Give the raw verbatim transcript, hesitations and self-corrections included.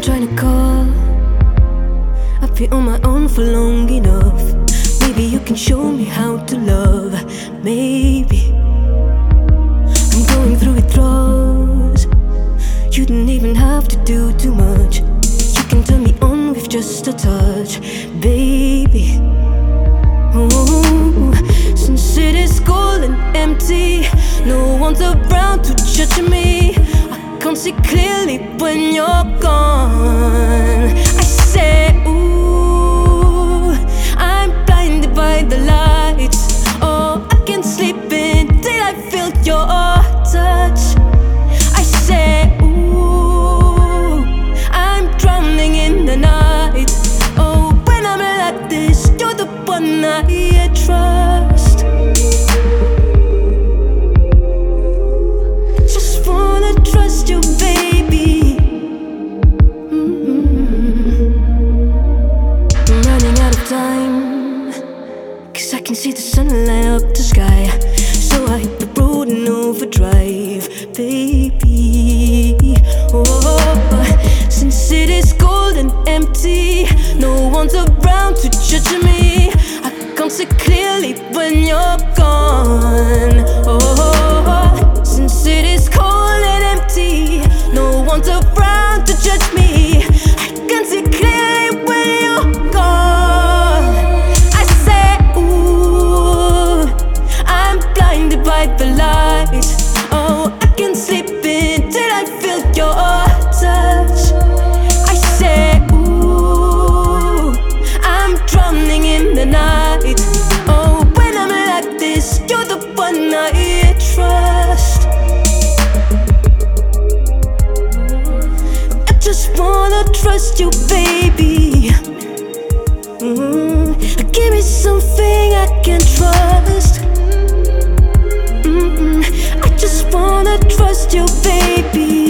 trying to call. I've been on my own for long enough. Maybe you can show me how to love. Maybe I'm going through withdrawals. You didn't even have to do too much. You can turn me on with just a touch, baby. Ooh, since it is cold and empty, no one's around to judge me. I can't see clearly when you're gone. I say, ooh, I'm blinded by the lights. Oh, I can't sleep until I feel your touch. I say, ooh, I'm drowning in the night. Oh, when I'm like this, you're the one I trust. Just wanna trust you, baby. Mm-hmm. I'm running out of time, 'cause I can see the sun light up the sky. So I hit the road in overdrive, baby. Oh, since it is cold and empty, no one's around to judge me. I can't see clearly when you're gone. Oh, since it is cold and empty, no one's around to judge me. I can't see clearly when you're gone. I say, ooh, I'm blinded by the light. Oh, I can't sleep until I feel your touch. I say, ooh, I'm drowning in the night. Oh, when I'm like this, you're the one I trust. I just wanna trust you, baby. Mm, give me something I can trust. Mm-mm, I just wanna trust you, baby.